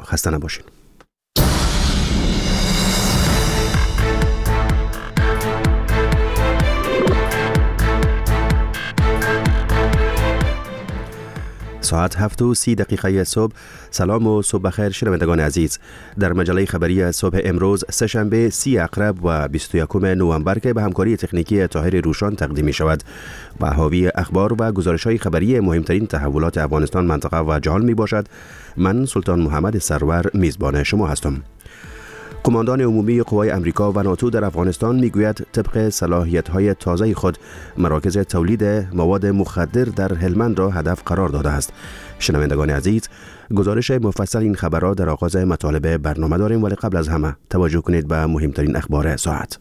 خسته نباشین. ساعت 7:30 صبح. سلام و صبح بخیر شنوندگان عزیز. در مجله خبری صبح امروز سه‌شنبه 30 اکتبر و 21 نوامبر که به همکاری تکنیکی طاهر روشان تقدیم می شود و حاوی اخبار و گزارش‌های خبری مهمترین تحولات افغانستان، منطقه و جهان می باشد. من سلطان محمد سرور میزبان شما هستم. قماندان عمومی قوای امریکا و ناتو در افغانستان میگوید طبق صلاحیت‌های تازه خود مراکز تولید مواد مخدر در هلمند را هدف قرار داده است. شنوندگان عزیز، گزارش مفصل این خبر را در آغاز مطالب برنامه داریم، ولی قبل از همه توجه کنید به مهمترین اخبار ساعت.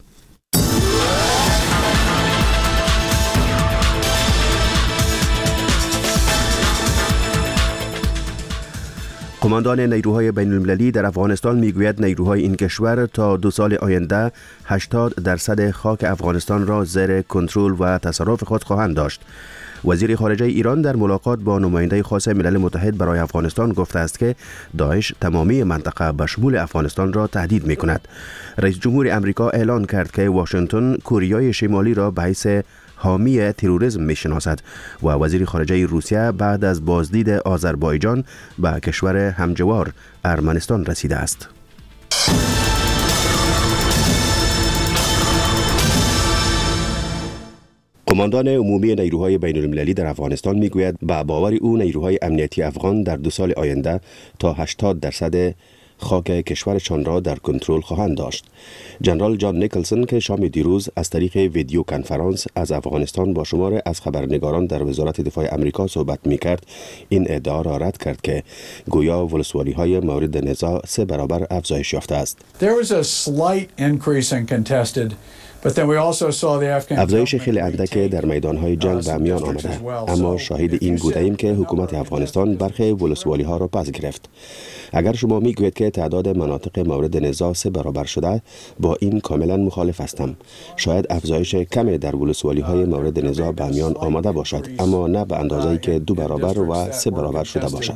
قماندان نیروهای بین المللی در افغانستان میگوید نیروهای این کشور تا 2 سال آینده 80% خاک افغانستان را زیر کنترل و تصرف خود خواهند داشت. وزیر خارجه ایران در ملاقات با نماینده خاص ملل متحد برای افغانستان گفته است که داعش تمامی منطقه به شمول افغانستان را تهدید می کند. رئیس جمهور امریکا اعلان کرد که واشنگتن کوریای شمالی را به حیث حامی تروریسم می شناسد و وزیر خارجه روسیه بعد از بازدید آذربایجان به کشور همجوار ارمنستان رسیده است. قماندان عمومی نیروهای بین المللی در افغانستان میگوید به باور او نیروهای امنیتی افغان در 2 سال آینده تا 80% خاک کشورشان را در کنترل خواهند داشت. جنرال جان نیکلسون که شام دیروز از طریق ویدیو کنفرانس از افغانستان با شمار از خبرنگاران در وزارت دفاع امریکا صحبت می‌کرد، این ادعا را رد کرد که گویا ولسوالی‌های مورد نزاع 3 برابر افزایش یافته است. افزایش خیلی اندک در میدانهای جنگ به میان آمده، اما شاهد این بودیم که حکومت افغانستان برخی ولسوالی‌ها را پس گرفت. اگر شما میگویید که تعداد مناطق مورد نزاع 3 برابر شده، با این کاملا مخالف هستم. شاید افزایش کمی در ولسوالی‌های مورد نزاع به میان آمده باشد، اما نه به اندازه‌ای که 2 برابر و 3 برابر شده باشد.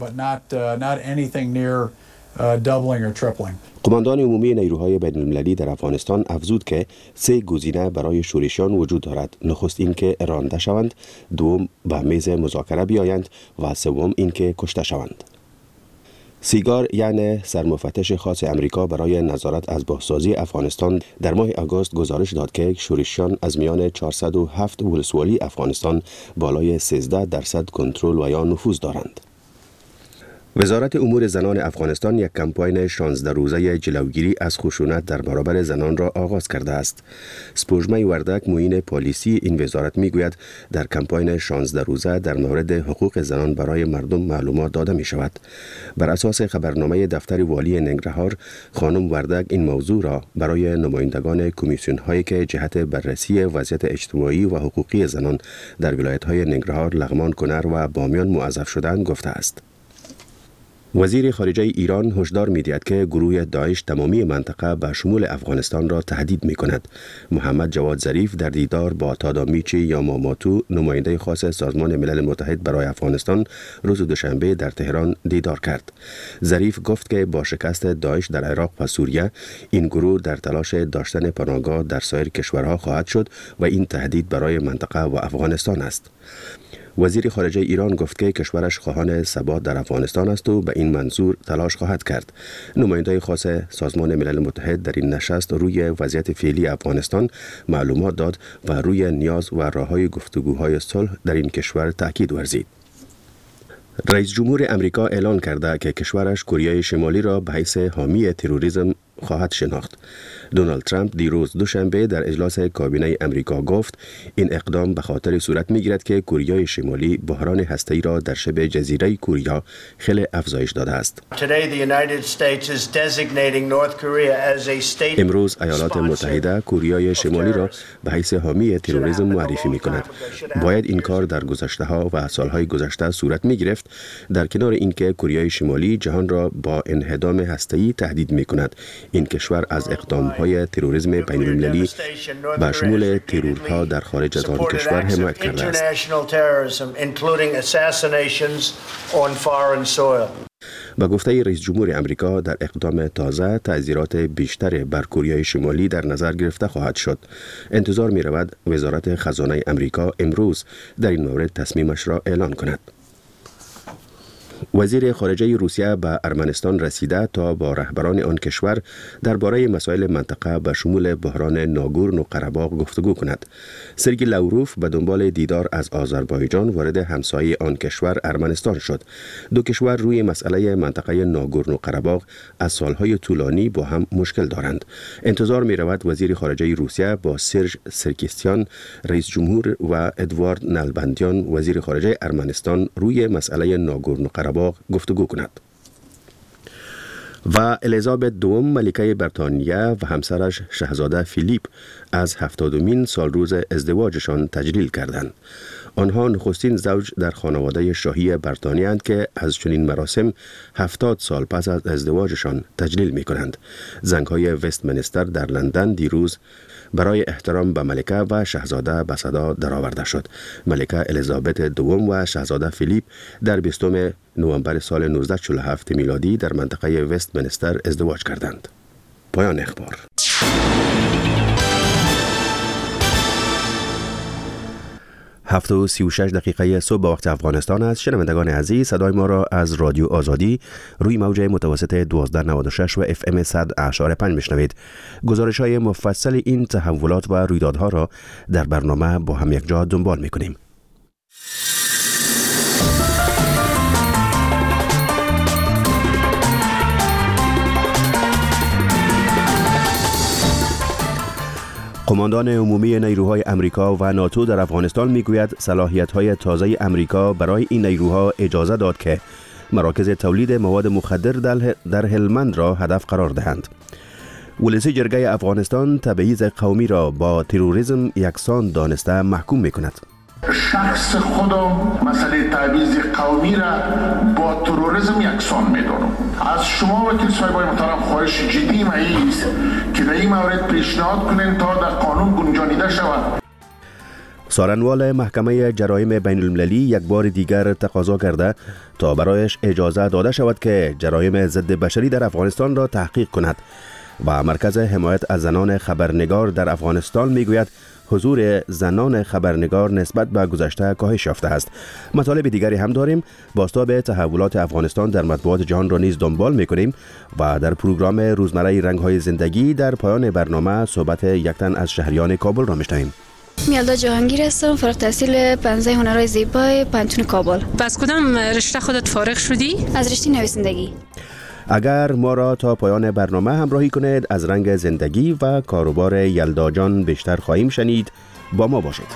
قماندان عمومی نیروهای بین المللی در افغانستان افزود که 3 گزینه برای شورشیان وجود دارد. نخست این که رانده شوند، دوم به میز مذاکره بیایند و سوم این که کشته شوند. سیگار یعنی سرمفتش خاص امریکا برای نظارت از بازسازی افغانستان در ماه آگوست گزارش داد که شورشیان از میان 407 ولسوالی افغانستان بالای 13% کنترل و یا نفوذ دارند. وزارت امور زنان افغانستان یک کمپاین 16 روزه جلوگیری از خشونت در برابر زنان را آغاز کرده است. سپوږمۍ وردک معین پالیسی این وزارت میگوید در کمپاین 16 روزه در مورد حقوق زنان برای مردم معلومات داده می شود. بر اساس خبرنامه دفتر والی ننگرهار، خانم وردک این موضوع را برای نمایندگان کمیسیون هایی که جهت بررسی وضعیت اجتماعی و حقوقی زنان در ولایت های ننگرهار، لغمان، کنر و بامیان موظف شدند گفته است. وزیر خارجه ایران هشدار می‌دهد که گروه داعش تمامی منطقه به شمول افغانستان را تهدید می‌کند. محمد جواد ظریف در دیدار با تادامیچی یاماماتو، نماینده خاص سازمان ملل متحد برای افغانستان، روز دوشنبه در تهران دیدار کرد. ظریف گفت که با شکست داعش در عراق و سوریه، این گروه در تلاش داشتن پناهگاه در سایر کشورها خواهد شد و این تهدید برای منطقه و افغانستان است. وزیر خارجه ایران گفت که کشورش خواهان ثبات در افغانستان است و به این منظور تلاش خواهد کرد. نماینده خاص سازمان ملل متحد در این نشست روی وضعیت فعلی افغانستان معلومات داد و روی نیاز و راههای گفتگوهای صلح در این کشور تاکید ورزید. رئیس جمهور امریکا اعلان کرده که کشورش کره شمالی را به حیث حامی تروریسم خواهد شناخت. دونالد ترامپ دیروز دوشنبه در اجلاس کابینه امریکا گفت این اقدام به خاطر صورت می‌گیرد که کره شمالی بحران هسته‌ای را در شبه جزیره کره خیلی افزایش داده است. امروز ایالات متحده کره شمالی را به حیث حامی تروریسم معرفی می‌کند. باید این کار در گذشته‌ها و سال‌های گذشته صورت می‌گرفت، در کنار اینکه کره شمالی جهان را با انهدام هسته‌ای تهدید می‌کند. این کشور از اقدام‌های تروریسم بین‌المللی به شمول ترورها در خارج از آن کشور حمایت کرده است. به گفته رئیس جمهور امریکا، در اقدام تازه تعزیرات بیشتر بر کره شمالی در نظر گرفته خواهد شد. انتظار می رود وزارت خزانه امریکا امروز در این مورد تصمیمش را اعلان کند. وزیر خارجه روسیه به ارمنستان رسیده تا با رهبران آن کشور درباره مسائل منطقه به شمول بحران ناگورنو قره‌باغ گفتگو کند. سرگی لاوروف به دنبال دیدار از آذربایجان وارد همسایه آن کشور ارمنستان شد. دو کشور روی مسئله منطقه ناگورنو قره‌باغ از سالهای طولانی با هم مشکل دارند. انتظار می رود وزیر خارجه روسیه با سرژ سرکیستیان رئیس جمهور و ادوارد نلبندیان وزیر خارجه ارمنستان روی مسئله ناگورنو قره‌باغ گفتگو کند. و الیزابت دوم ملکه بریتانیا و همسرش شاهزاده فیلیپ از 70مین سالروز ازدواجشان تجلیل کردند. آنها نخستین زوج در خانواده شاهی بریتانیا اند که از چنین مراسم 70 سال پس از ازدواجشان تجلیل می کنند. زنگ‌های وستمنستر در لندن دیروز برای احترام به ملکه و شاهزاده به صدا درآورده شد. ملکه الیزابت دوم و شاهزاده فیلیپ در 20 نوامبر سال 1947 میلادی در منطقه وستمنستر ازدواج کردند. پایان اخبار. 7:36 صبح به وقت افغانستان است. شنوندگان عزیز، صدای ما را از رادیو آزادی روی موج متوسط 1296 و FM 100.5 میشنوید. گزارش های مفصل این تحولات و رویدادها را در برنامه با هم یک جا دنبال میکنیم. قماندان عمومی نیروهای امریکا و ناتو در افغانستان میگوید صلاحیت‌های تازه امریکا برای این نیروها اجازه داد که مراکز تولید مواد مخدر در هلمند را هدف قرار دهند. ولسی جرگه افغانستان تبعیض قومی را با تروریسم یکسان دانسته محکوم می‌کند. شخص خودم مسئله تبعیض قومی را با تروریسم یکسان می‌دانم. از شما وکیل صاحبای محترم خواهش جدی است که در این مورد پیشنهاد کنین تا در قانون گنجانیده شود. سارنوال محکمه جرایم بین المللی یک بار دیگر تقاضا کرده تا برایش اجازه داده شود که جرایم ضد بشری در افغانستان را تحقیق کند و مرکز حمایت از زنان خبرنگار در افغانستان میگوید حضور زنان خبرنگار نسبت به گذشته کاهش یافته است. مطالب دیگری هم داریم. بازتاب تحولات افغانستان در مطبوعات جهان را نیز دنبال می‌کنیم و در پروگرام روزمره رنگ‌های زندگی در پایان برنامه صحبت یک تن از شهریان کابل را می‌شنویم. میلدا جهانگیر هستم، فارغ التحصیل 15 هنرهای زیبای پانتون کابل. از کدام رشته خودت فارغ شدی؟ از رشته نویسندگی. اگر ما را تا پایان برنامه همراهی کنید از رنگ زندگی و کاروبار یلدا جان بیشتر خواهیم شنید. با ما باشید.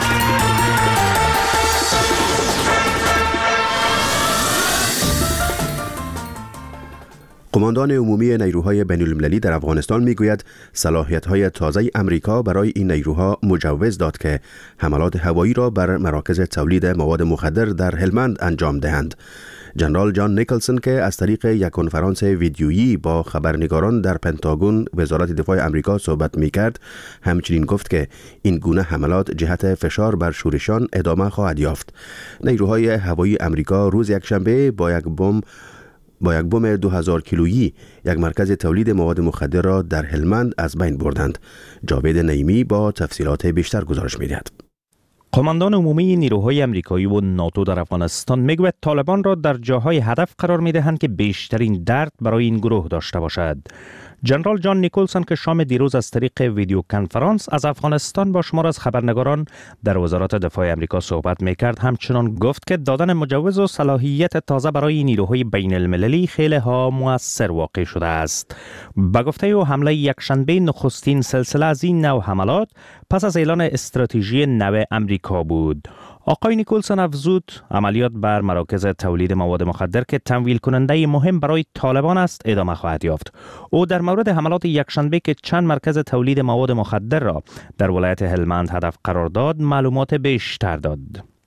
قماندان عمومی نیروهای بین المللی در افغانستان میگوید صلاحیت‌های تازه امریکا برای این نیروها مجوز داد که حملات هوایی را بر مراکز تولید مواد مخدر در هلمند انجام دهند. جنرال جان نیکلسون که از طریق یک کنفرانس ویدیویی با خبرنگاران در پنتاگون وزارت دفاع امریکا صحبت می‌کرد، همچنین گفت که این گونه حملات جهت فشار بر شورشیان ادامه خواهد یافت. نیروهای هوایی امریکا روز یکشنبه با یک بمب 2000 کیلویی یک مرکز تولید مواد مخدر را در هلمند از بین بردند. جاوید نعیمی با تفصیلات بیشتر گزارش می‌دهد. قماندان عمومی نیروهای امریکایی و ناتو در افغانستان میگوید طالبان را در جاهای هدف قرار میدهند که بیشترین درد برای این گروه داشته باشد. جنرال جان نیکلسون که شام دیروز از طریق ویدیو کنفرانس از افغانستان با شمار از خبرنگاران در وزارت دفاع امریکا صحبت میکرد، همچنان گفت که دادن مجوز و صلاحیت تازه برای نیروهای بین المللی خیلی ها مؤثر واقع شده است. به گفته او حمله یکشنبه نخستین سلسله از این نوع حملات پس از اعلان استراتژی نو امریکا بود. آقای نیکلسون افزود عملیات بر مراکز تولید مواد مخدر که تمویل کننده مهم برای طالبان است ادامه خواهد یافت. او در مورد حملات یکشنبه که چند مرکز تولید مواد مخدر را در ولایت هلمند هدف قرار داد معلومات بیشتر داد.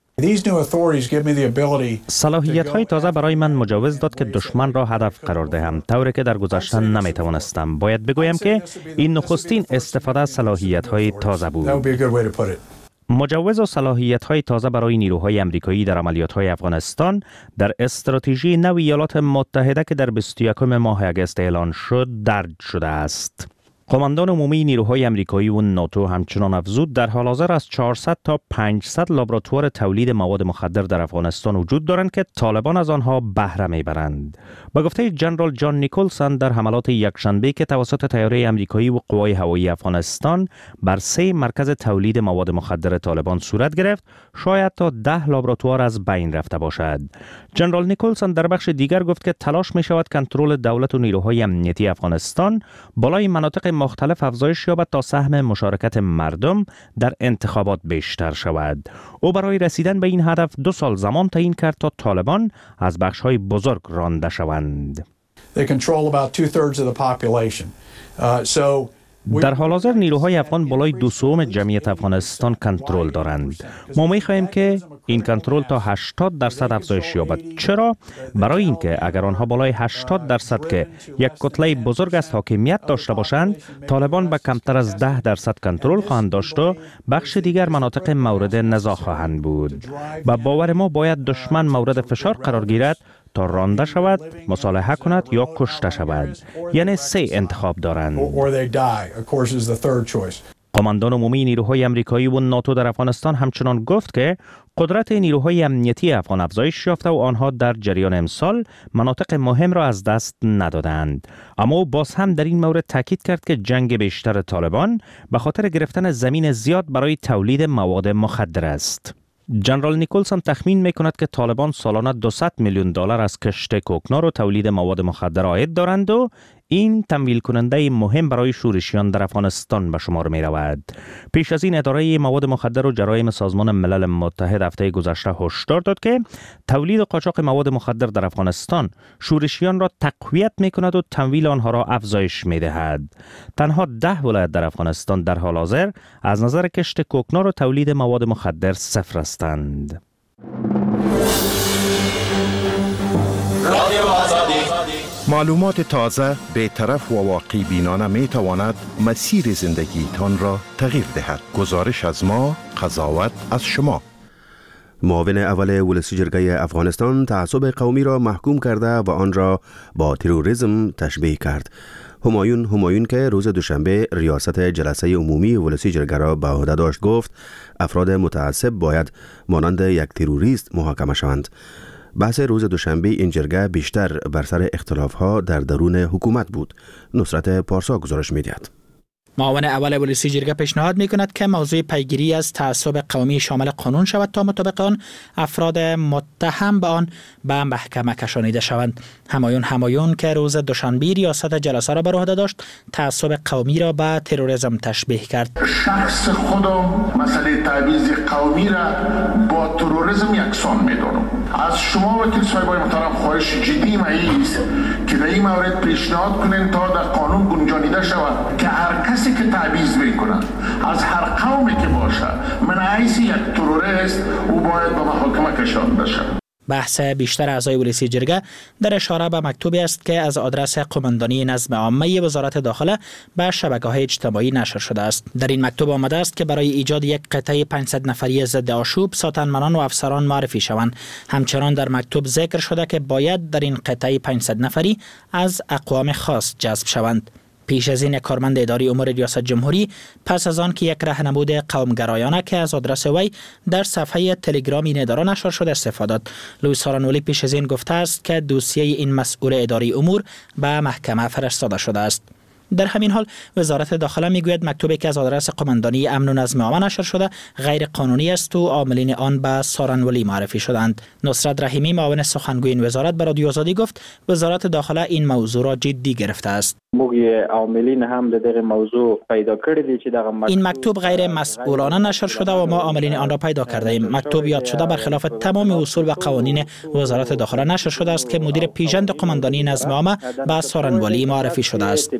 صلاحیت‌های تازه برای من مجوز داد که دشمن را هدف قرار دهم، طوری که در گذشته نمی‌توانستم. باید بگویم که این نخستین استفاده از صلاحیت‌های تازه بود. مجوز و صلاحیت‌های تازه برای نیروهای آمریکایی در عملیات‌های افغانستان در استراتژی نو ایالات متحده که در 21 ماه اگست اعلان شد درج شده است. قماندان عمومی نیروهای آمریکایی و ناتو همچنان افزود در حال حاضر از 400 تا 500 لابراتوار تولید مواد مخدر در افغانستان وجود دارند که طالبان از آنها بهره میبرند. با گفته جنرال جان نیکولسون در حملات یکشنبه که توسط طیاره آمریکایی و قوای هوایی افغانستان بر 3 مرکز تولید مواد مخدر طالبان صورت گرفت، شاید تا 10 لابراتوار از بین رفته باشد. جنرال نیکولسون در بخش دیگر گفت که تلاش می شود کنترل دولت و نیروهای امنیتی افغانستان بالای مناطق مختلف افزایش یابد تا سهم مشارکت مردم در انتخابات بیشتر شود. او برای رسیدن به این هدف 2 سال زمان تعیین کرد تا طالبان از بخش‌های بزرگ رانده شوند. They control about 2/3 of the population. در حال حاضر نیروهای افغان بالای 2/3 جمعیت افغانستان کنترل دارند. ما می‌خواهیم که این کنترل تا 80% افزایش یابد. چرا؟ برای اینکه اگر آنها بالای 80% که یک کتله بزرگ است حاکمیت داشته باشند، طالبان به کمتر از 10% کنترل خواهند داشت و بخش دیگر مناطق مورد نزاع خواهند بود. با باور ما باید دشمن مورد فشار قرار گیرد تا رانده شود، مصالحه کند یا کشته شود. یعنی 3 انتخاب دارند. قماندان عمومی نیروهای آمریکایی و ناتو در افغانستان همچنان گفت که قدرت نیروهای امنیتی افغان افزایش یافته و آنها در جریان امسال مناطق مهم را از دست ندادند. اما او باز هم در این مورد تاکید کرد که جنگ بیشتر طالبان به خاطر گرفتن زمین زیاد برای تولید مواد مخدر است. جنرال نیکولسون تخمین می‌کند که طالبان سالانه $200 میلیون از کشت کوکنار و تولید مواد مخدر عاید دارند و این تمویل کننده مهم برای شورشیان در افغانستان به شمار می رود. پیش از این اداره مواد مخدر و جرایم سازمان ملل متحد هفته گذشته هشدار داد که تولید و قاچاق مواد مخدر در افغانستان شورشیان را تقویت می کند و تمویل آنها را افزایش می دهد. تنها 10 ولایت در افغانستان در حال حاضر از نظر کشت کوکنار و تولید مواد مخدر صفر هستند. معلومات تازه، بی‌طرف و واقع بینانه می تواند مسیر زندگی تان را تغییر دهد. گزارش از ما، قضاوت از شما. معاون اول ولسی جرگه افغانستان تعصب قومی را محکوم کرده و آن را با تروریسم تشبیه کرد. همایون که روز دوشنبه ریاست جلسه عمومی ولسی جرگه را به عهده داشت گفت افراد متعصب باید مانند یک تروریست محاکمه شوند. بحث روز دوشنبه این جرگه بیشتر بر سر اختلاف‌ها در درون حکومت بود. نصرت پارسا گزارش می‌دهد. معاون اول ولسی جرگه پیشنهاد می‌کند که موضوع پیگیری از تعصب قومی شامل قانون شود تا مطابق آن افراد متهم به آن به محکمه کشانیده شوند. همایون که روز دوشنبه ریاست جلسه را بر عهده داشت، تعصب قومی را به تروریسم تشبیه کرد. شخص خودم مسئله تبعیض قومی را با تروریسم یکسان می‌دانم. از شما وکیل صاحبای محترم خواهش جدی است که در این مورد پیشنهاد کنین تا در قانون گنجانیده شود که هر کسی که تبعیض میکنه از هر قومی که باشه من حیث یک تروریست او باید به محاکمه کشانده شود. بحث بیشتر اعضای ولسی جرگه در اشاره به مکتوبی است که از آدرس قماندانی نظم عامه وزارت داخله به شبکه‌های اجتماعی نشر شده است. در این مکتوب آمده است که برای ایجاد یک قطعه 500 نفری ضد آشوب ساتنمنان و افسران معرفی شوند. همچنان در مکتوب ذکر شده که باید در این قطعه 500 نفری از اقوام خاص جذب شوند. پیش از این کارمند اداری امور ریاست جمهوری پس از آن که یک راهنمود قومگرایانه که از آدرس وی در صفحه تلگرامی ندارا نشر شده استفاده داد. لوئیس هارانولی پیش از این گفته است که دوسیه این مسئول اداری امور به محکمه فرستاده شده است. در همین حال وزارت داخله میگوید مکتوبی که از آدرس قماندانی امن و نظم عامه نشر شده غیر قانونی است و عاملین آن به سارنولی معرفی شدند. نصرت رحیمی معاون سخنگوی این وزارت به رادیو آزادی گفت وزارت داخله این موضوع را جدی گرفته است. عاملین هم در موضوع پیدا کردی چې این مکتوب غیر مسئولانه نشر شده و ما عاملین آن را پیدا کرده ایم. مکتوب یاد شده برخلاف تمام اصول و قوانین وزارت داخله نشر شده است که مدیر پیژند قماندانی نظم عامه به سارنوالی معرفی شده است.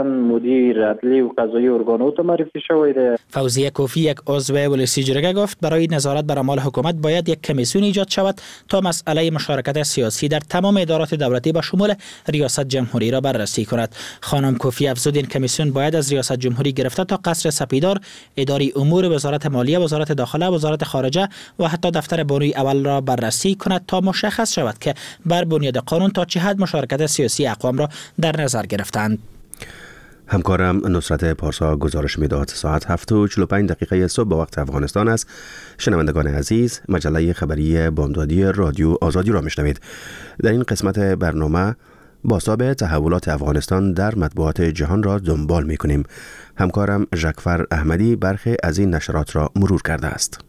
مدیر عدلی و قضایی ارگانات معرفی شده. فوزیه کوفی یک عضو ولسی جرگه گفت برای نظارت بر اعمال حکومت باید یک کمیسیون ایجاد شود تا مسئله مشارکت سیاسی در تمام ادارات دولتی به شمول ریاست جمهوری را بررسی کند. خانم کوفی افزود این کمیسیون باید از ریاست جمهوری گرفته تا قصر سپیدار، اداره امور وزارت مالیه، وزارت داخله، وزارت خارجه و حتی دفتر بانوی اول را بررسی کند تا مشخص شود که بر بنیاد قانون تا چه حد مشارکت سیاسی اقوام را در نظر گرفتند. همکارم نصرت پارسا گزارش میداد. ساعت 7:45 صبح به وقت افغانستان است. شنوندگان عزیز، مجله خبری بامدادی رادیو آزادی را میشنوید. در این قسمت برنامه بازتاب تحولات افغانستان در مطبوعات جهان را دنبال میکنیم. همکارم ژکفر احمدی برخی از این نشرات را مرور کرده است.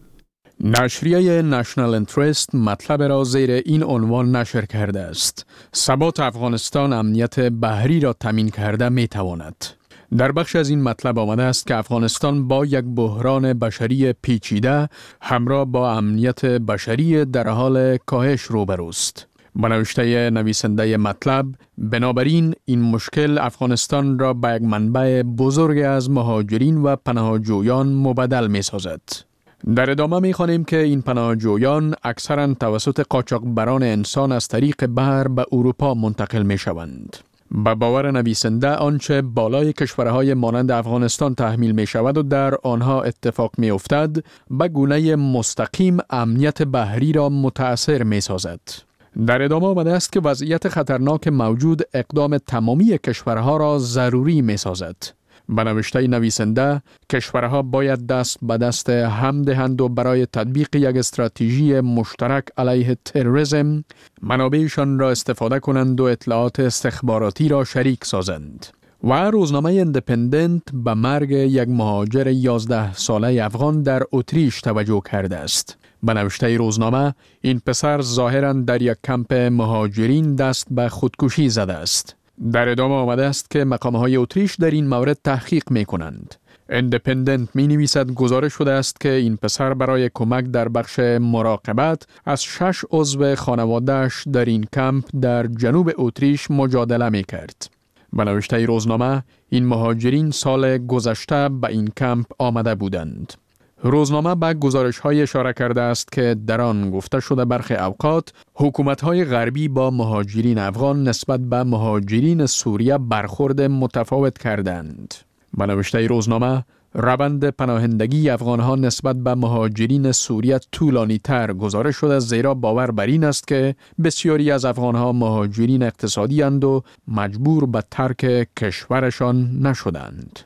نشریه نشنال انترست مطلب را زیر این عنوان نشر کرده است: ثبات افغانستان امنیت بحری را تامین کرده می تواند. در بخش از این مطلب آمده است که افغانستان با یک بحران بشری پیچیده همراه با امنیت بشری در حال کاهش روبروست. با نوشته نویسنده مطلب، بنابراین این مشکل افغانستان را به یک منبع بزرگ از مهاجرین و پناهجویان مبدل می سازد. در ادامه می خوانیم که این پناهجویان اکثراً توسط قاچاقبران انسان از طریق بحر به اروپا منتقل می شوند. به باور نویسنده آنچه بالای کشورهای مانند افغانستان تحمیل می شود و در آنها اتفاق می افتد به گونه مستقیم امنیت بحری را متأثر می سازد. در ادامه آمده است که وضعیت خطرناک موجود اقدام تمامی کشورها را ضروری می سازد. به نوشته نویسنده، کشورها باید دست به دست هم دهند و برای تطبیق یک استراتژی مشترک علیه تروریسم منابعشان را استفاده کنند و اطلاعات استخباراتی را شریک سازند. و روزنامه اندپندنت به مرگ یک مهاجر 11 ساله افغان در اتریش توجه کرده است. به نوشته روزنامه، این پسر ظاهراً در یک کمپ مهاجرین دست به خودکشی زده است. در ادامه آمده است که مقام‌های اتریش در این مورد تحقیق می‌کنند. اندپندنت می‌نویسد گزارش شده است که این پسر برای کمک در بخش مراقبت از 6 عضو خانواده‌اش در این کمپ در جنوب اتریش مجادله می‌کرد. به نوشته روزنامه، این مهاجرین سال گذشته به این کمپ آمده بودند. روزنامه به گزارش‌های اشاره کرده است که در آن گفته شده برخی اوقات حکومت‌های غربی با مهاجرین افغان نسبت به مهاجرین سوریه برخورد متفاوت کردند. به نوشته روزنامه، روند پناهندگی افغان‌ها نسبت به مهاجرین سوریه طولانی‌تر گزارش شده، زیرا باور بر این است که بسیاری از افغان‌ها مهاجرین اقتصادی اند و مجبور به ترک کشورشان نشدند.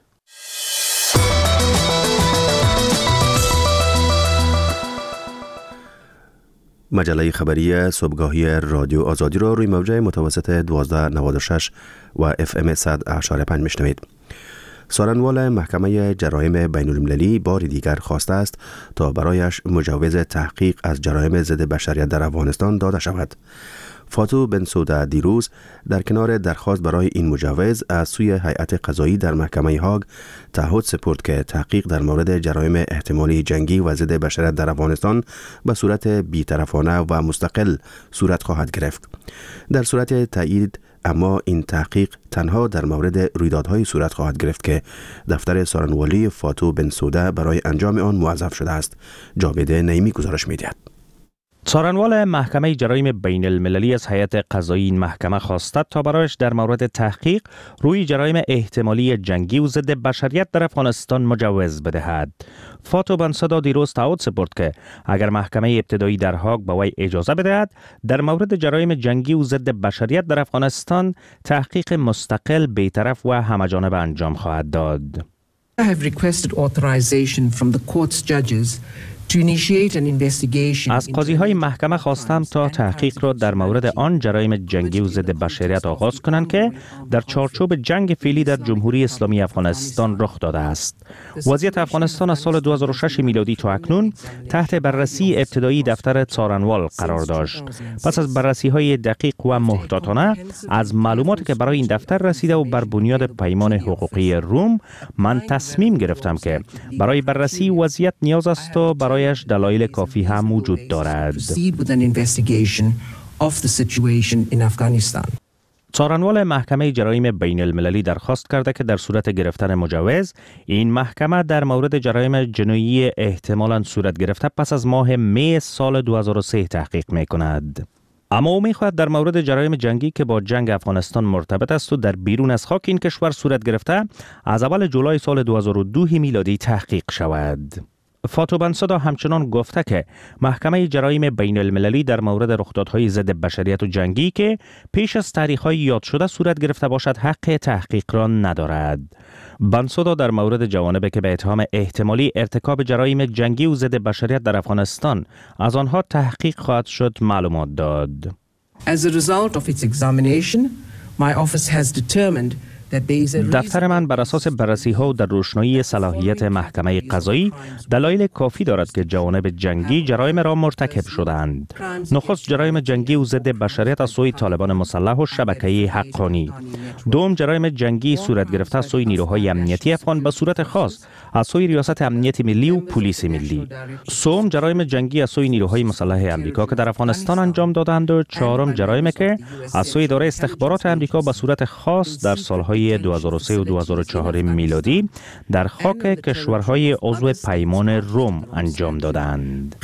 مجله خبری صبحگاهی رادیو آزادی را روی موجه متوسط 1296 و FM 100.5 میشنوید. سارنوال محکمه جرایم بین‌المللی بار دیگر خواسته است تا برایش مجوز تحقیق از جرایم ضد بشریت در افغانستان داده شود. فاتو بنسودا دیروز در کنار درخواست برای این مجوز از سوی هیئت قضایی در محکمه هاگ تعهد سپرد که تحقیق در مورد جرایم احتمالی جنگی و ضد بشریت در افغانستان به صورت بی‌طرفانه و مستقل صورت خواهد گرفت. در صورت تایید اما این تحقیق تنها در مورد رویدادهای صورت خواهد گرفت که دفتر سارنوالی فاتو بنسودا برای انجام آن موظف شده است. جاوید نعیمی گزارش می‌دهد. سارنوال محکمه جرایم بین المللی از هیئت قضایی این محکمه خواسته تا برایش در مورد تحقیق روی جرایم احتمالی جنگی و ضد بشریت در افغانستان مجوز بدهد. فاتو بنسودا دیروز تعهد سپرد که اگر محکمه ابتدایی در هاگ به وی اجازه بدهد در مورد جرایم جنگی و ضد بشریت در افغانستان تحقیق مستقل، بی‌طرف و همه‌جانبه انجام خواهد داد. I have requested authorization from the court's judges از قاضی‌های محکمه خواستم تا تحقیق را در مورد آن جرایم جنگی و ضد بشریت آغاز کنند که در چارچوب جنگ فعلی در جمهوری اسلامی افغانستان رخ داده است. وضعیت افغانستان از سال 2006 میلادی تا اکنون تحت بررسی ابتدایی دفتر سارنوال قرار داشت. پس از بررسی‌های دقیق و محتاطانه از معلوماتی که برای این دفتر رسیده و بر بنیاد پیمان حقوقی روم، من تصمیم گرفتم که برای بررسی وضعیت نیاز است و برایش دلایل کافی هم وجود دارد. سارنوال محکمه جرایم بین المللی درخواست کرده که در صورت گرفتن مجوز این محکمه در مورد جرایم جنایی احتمالاً صورت گرفته پس از ماه می سال 2003 تحقیق می کند. اما او می‌خواهد در مورد جرایم جنگی که با جنگ افغانستان مرتبط است و در بیرون از خاک این کشور صورت گرفته از اول جولای سال 2002 میلادی تحقیق شود. فاتو بنسودا همچنان گفته که محکمه جرایم بین المللی در مورد رخدادهای ضد بشریت و جنگی که پیش از تاریخ‌های یاد شده صورت گرفته باشد حق تحقیق را ندارد. بنسودا در مورد جوانبی که به اتهام احتمالی ارتکاب جرایم جنگی و ضد بشریت در افغانستان از آنها تحقیق خواهد شد معلومات داد. As a result of its examination, my office has determined دفتر من بر اساس بررسی‌ها و در روشنایی صلاحیت محکمه قضایی دلایل کافی دارد که جوانب جنگی جرایم را مرتکب شدند. نخست جرایم جنگی و ضد بشریت از سوی طالبان مسلح و شبکه‌ای حقانی. دوم جرایم جنگی صورت گرفته از سوی نیروهای امنیتی افغان به صورت خاص از سوی ریاست امنیت ملی و پلیس ملی. سوم جرایم جنگی از سوی نیروهای مسلح آمریکا که در افغانستان انجام دادند و چهارم جرایمی که از سوی اداره استخبارات آمریکا به صورت خاص در سالهای 2003 و 2004 میلادی در خاک کشورهای عضو پیمان روم انجام دادند.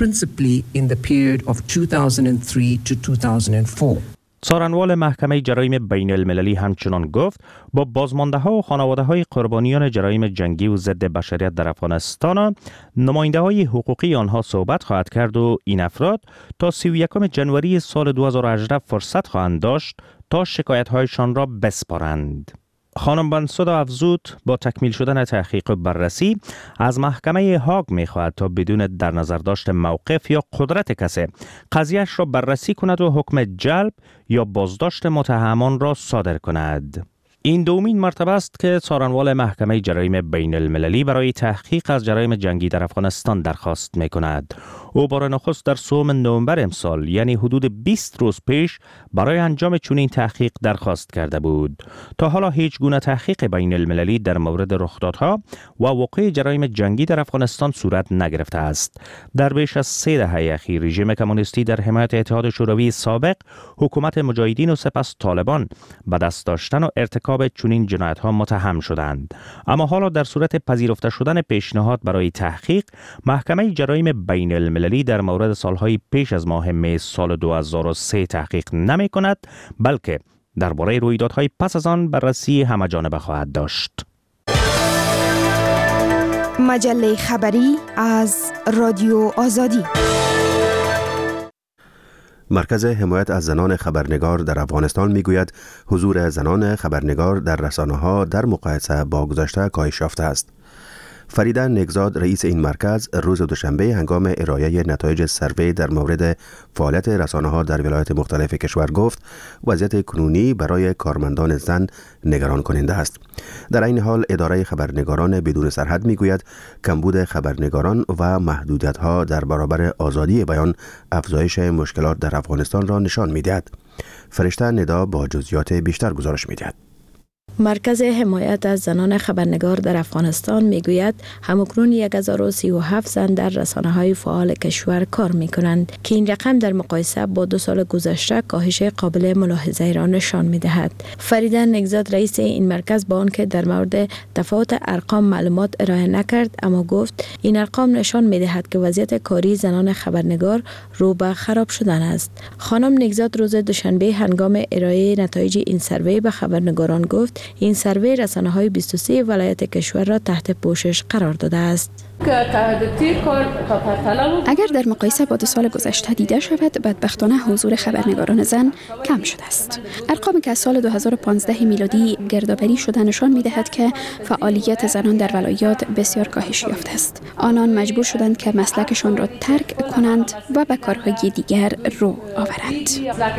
سارنوال محکمه جرایم بین المللی همچنان گفت با بازمانده ها و خانواده های قربانیان جرایم جنگی و ضد بشریت در افغانستان نماینده های حقوقی آنها صحبت خواهد کرد و این افراد تا 31 جنوری سال 2018 فرصت خواهند داشت تا شکایت هایشان را بسپارند. خانم بنسودا افزود با تکمیل شدن تحقیق و بررسی از محکمه هاگ می‌خواهد تا بدون در نظر داشت موقف یا قدرت کسی قضیه‌اش را بررسی کند و حکم جلب یا بازداشت متهمان را صادر کند. این دومین مرتبه است که سارنوال محکمه جرایم بین المللی برای تحقیق از جرایم جنگی در افغانستان درخواست می‌کند. او بار نخست در 3 نوامبر امسال یعنی حدود 20 روز پیش برای انجام چنین تحقیق درخواست کرده بود. تا حالا هیچ گونه تحقیق بین المللی در مورد رخدادها و وقوع جرایم جنگی در افغانستان صورت نگرفته است. در بیش از 3 دهه اخیر رژیم کمونیستی در حمایت اتحاد شوروی سابق، حکومت مجاهدین و سپس طالبان به دست داشتن و ارتکاب چنین جنایت‌ها متهم شدند. اما حالا در صورت پذیرفته شدن پیشنهاد برای تحقیق، محکمه جرایم بین المللی در مورد سالهای پیش از ماه می سال 2003 تحقیق نمی کند، بلکه درباره رویدادهای پس از آن بررسی همه‌جانبه خواهد داشت. مجله خبری از رادیو آزادی. مرکز حمایت از زنان خبرنگار در افغانستان میگوید حضور زنان خبرنگار در رسانه‌ها در مقایسه با گذشته کاهش یافته است. فریده نگزاد رئیس این مرکز روز دوشنبه هنگام ارائه نتایج سروی در مورد فعالیت رسانه‌ها در ولایات مختلف کشور گفت وضعیت کنونی برای کارمندان زن نگران کننده است. در این حال اداره خبرنگاران بدون سرحد میگوید کمبود خبرنگاران و محدودیت‌ها در برابر آزادی بیان افزایش مشکلات در افغانستان را نشان می‌دهد. فرشته ندا با جزئیات بیشتر گزارش می‌دهد. مرکز حمایت از زنان خبرنگار در افغانستان میگوید همکنون 1037 زن در رسانه‌های فعال کشور کار میکنند که این رقم در مقایسه با 2 سال گذشته کاهش قابل ملاحظه را نشان میدهد. فریده نگزاد رئیس این مرکز با آنکه در مورد تفاوت ارقام معلومات ارائه نکرد، اما گفت این ارقام نشان میدهد که وضعیت کاری زنان خبرنگار رو به خراب شدن است. خانم نگزاد روز دوشنبه هنگام ارائه نتایج این سروی به خبرنگاران گفت این سروی رسانه‌های 23 ولایت کشور را تحت پوشش قرار داده است. اگر در مقایسه با 2 سال گذشته دیده شود، بدبختانه حضور خبرنگاران زن کم شده است. ارقامی که از سال 2015 میلادی گردآوری شده نشان می‌دهد که فعالیت زنان در ولایات بسیار کاهش یافته است. آنان مجبور شدند که مسلکشان را ترک کنند و به کارهای دیگر رو آورند.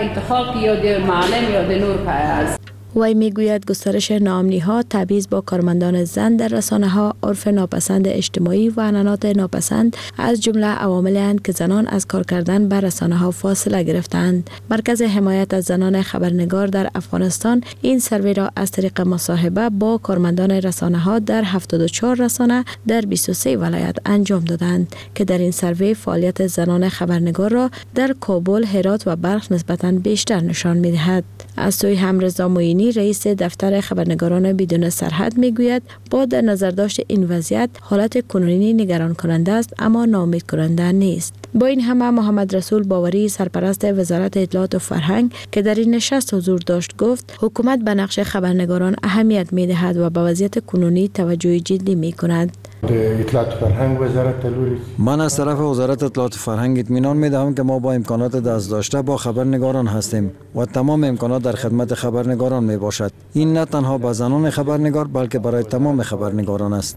وی میگوید گسترش ناامنی‌ها، تبعیض با کارمندان زن در رسانه‌ها، عرف ناپسند اجتماعی و عنعنات ناپسند از جمله عواملی اند که زنان از کار کردن بر رسانه‌ها فاصله گرفتند. مرکز حمایت از زنان خبرنگار در افغانستان این سروی را از طریق مصاحبه با کارمندان رسانه‌ها در 74 رسانه در 23 ولایت انجام دادند که در این سروی فعالیت زنان خبرنگار را در کابل، هرات و بلخ نسبتاً بیشتر نشان می‌دهد. از سوی هم رضا معینی کنونی رئیس دفتر خبرنگاران بدون سرحد میگوید با در نظر داشت این وضعیت حالت کنونی نگران کننده است اما ناامید کننده نیست. با این همه محمد رسول باوری سرپرست وزارت اطلاعات و فرهنگ که در این نشست حضور داشت گفت حکومت به نقش خبرنگاران اهمیت می‌دهد و به وضعیت کنونی توجه جدی می‌کند. اطلاعات فرهنگ وزارت من از طرف وزارت اطلاعات فرهنگ اطمینان می‌دهم که ما با امکانات دست داشته با خبرنگاران هستیم و تمام امکانات در خدمت خبرنگاران میباشد. این نه تنها به زنان خبرنگار بلکه برای تمام خبرنگاران است.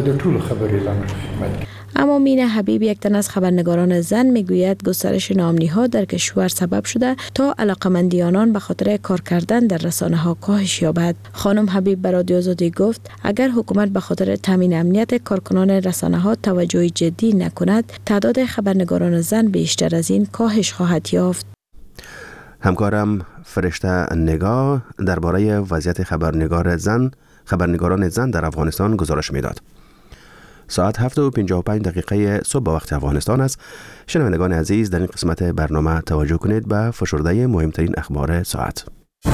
اما مینه حبیب یک تن از خبرنگاران زن میگوید گسترش ناامنی‌ها در کشور سبب شده تا علاقمندی آنان به خاطر کار کردن در رسانه‌ها کاهش یابد. خانم حبیب به رادیو آزادی گفت اگر حکومت به خاطر تامین امنیت کارکنان رسانه‌ها توجه جدی نکند خبرنگاران خبرنگاران زن بیشتر از این کاهش خواهد یافت. همکارم فرشته نگاه درباره وضعیت خبرنگاران زن در افغانستان گزارش میداد. ساعت 7:55 صبح به وقت افغانستان است. شنوندگان عزیز، در این قسمت برنامه توجه کنید به فشرده مهمترین اخبار ساعت.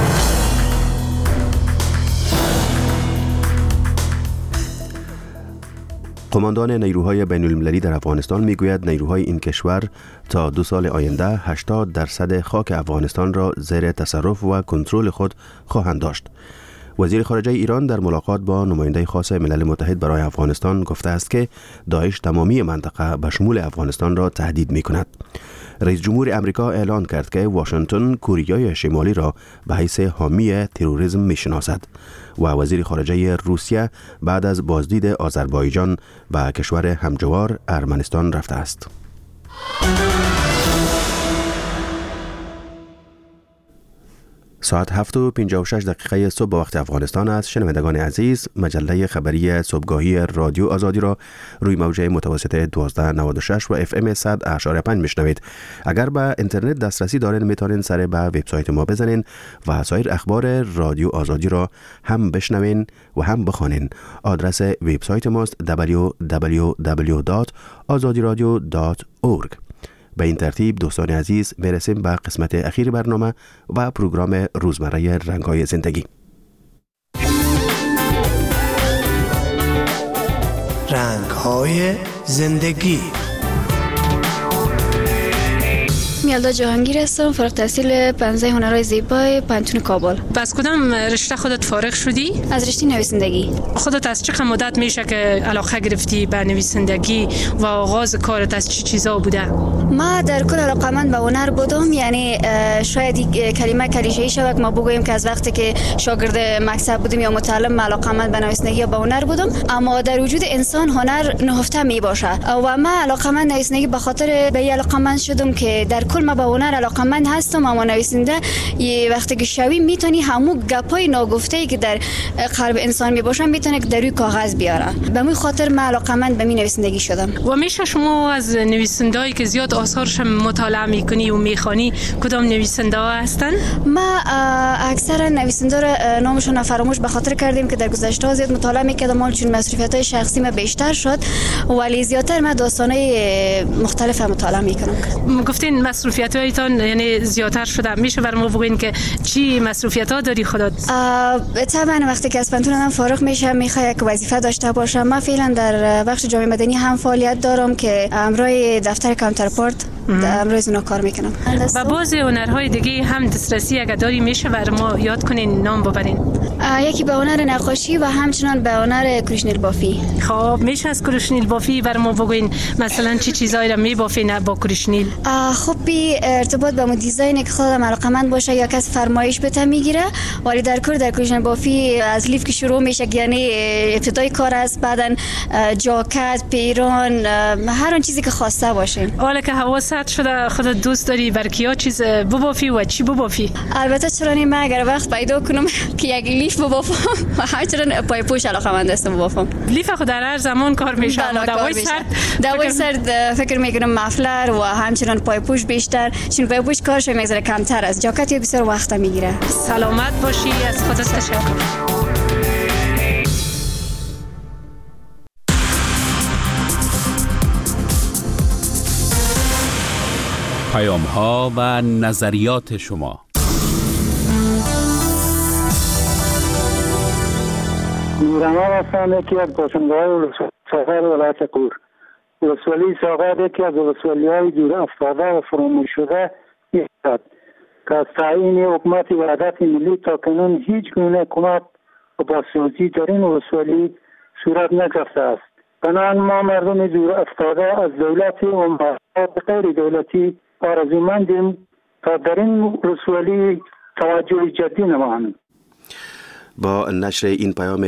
قماندان نیروهای بین المللی در افغانستان میگوید نیروهای این کشور تا 2 سال آینده 80% خاک افغانستان را زیر تصرف و کنترل خود خواهند داشت. وزیر خارجه ایران در ملاقات با نماینده خاص ملل متحد برای افغانستان گفته است که داعش تمامی منطقه به شمول افغانستان را تهدید می کند. رئیس جمهور امریکا اعلان کرد که واشنگتن کوریای شمالی را به حیث حامی تروریسم می شناسد و وزیر خارجه روسیه بعد از بازدید آذربایجان به کشور همجوار ارمنستان رفته است. ساعت 7:56 صبح به وقت افغانستان است. شنوندگان عزیز، مجله خبری صبحگاهی رادیو آزادی را روی موج متوسط 1296 و FM 100.5 میشنوید. اگر به اینترنت دسترسی دارین میتونین سر به وبسایت ما بزنین و سایر اخبار رادیو آزادی را هم بشنوین و هم بخوانین. آدرس وبسایت ماست www.azadiradio.org. به این ترتیب دوستان عزیز میرسیم به قسمت اخیر برنامه و پروگرام روزمره رنگ‌های زندگی. رنگ‌های زندگی. میلدا جهانگیر هستم، فارغ التحصیل 15 هنرهای زیبای پانتون کابل. از کدام رشته خودت فارغ شدی؟ از رشته نویسندگی. خودت از چه مدت میشه که علاقه گرفتی به نویسندگی و آغاز کارت از چه چیزا بوده؟ ما در کل علاقه‌مند به هنر بودم، یعنی شاید کلمه کلیشه‌ای شود که ما بگوییم که از وقتی که شاگرد مکتب بودم یا متعلم علاقه‌مند به نویسندگی یا به هنر بودم، اما در وجود انسان هنر نهفته می باشد و ما علاقه‌مند نویسندگی به خاطر به علاقه‌مند شدم که در کل ما به هنر علاقه‌مند هستم، اما نویسنده یه وقتی که شوی میتونی همو گپای ناگفته‌ای که در قلب انسان میباشن میتونه که در روی کاغذ بیاره. به همین خاطر من علاقه‌مند به نویسندگی شدم. و میشه شما از نویسندهایی که زیاد آثارش مطالعه میکنی و میخوانی کدام نویسنده ها هستن؟ ما اکثر نویسنده را نامشون فراموش به خاطر کردیم که در گذشته زیاد مطالعه میکردم، چون مسئولیت‌های شخصی ما بیشتر شد، ولی زیادتر من داستان‌های مختلف مطالعه میکنم. گفتین مصروفیت‌هایتان یعنی زیادتر شده، میشه برام بگین که چی مصروفیت‌ها داری خودت؟ طبعا وقتی که از پانتونم فارغ میشم میخوام یک وظیفه داشته باشم. من فعلا در بخش جامعه مدنی هم فعالیت دارم که امروی دفتر کانترپارت امروز اونا کار میکنم. و بعضی هنرهای دیگه هم دسترسی اگه داری میشه بر ما یاد کنین، نام ببرین. یکی به هنر نقاشی و همچنان به هنر کروشنیل بافی. خب میشه از کروشنیل بافی بر ما بگین مثلا چی چیزایی را میبافین با کروشنیل؟ خب بی ارتباط با دیزاینی که خودم علاقه‌مند باشه یا کس فرمایش بته میگیره، ولی در کروشنیل بافی از لیف که شروع میشه، یعنی ابتدای کار است، بعدن جاکت، پیران، هر اون چیزی که خواسته باشه. حالا که حواست شده خودت دوست داری بر کیا چیز ببافی و چی ببافی؟ البته چرا من اگر وقت پیدا کنم که یک لیف ببافم و همچنان پای پوش علاقه‌مند هستم ببافم. لیف خود در هر زمان کار میشه. دوای سرد فکر میکنم مفلر و همچنان پای پوش بیشتر، چون پای پوش کارش میگذره کمتر است. جاکت بسیار وقت میگیره. سلامت باشی، از خودت تشکر. پیام‌ها و نظریات شما. نورما هستم، یکی از باشنده‌های ساغر ولایت غور. ولسوالی ساغر یکی از ولسوالی‌های دور افتاده و فراموش شده است که از تعیین حکومت وحدت ملی تاکنون هیچ گونه کمک و بازسازی در این ولسوالی صورت نگرفته است. بنابراین ما مردم دور افتاده از دولتی و مؤسسات غیر دولتی آرزومندیم تا در این ولسوالی توجه جدی نمایند. با نشر این پیام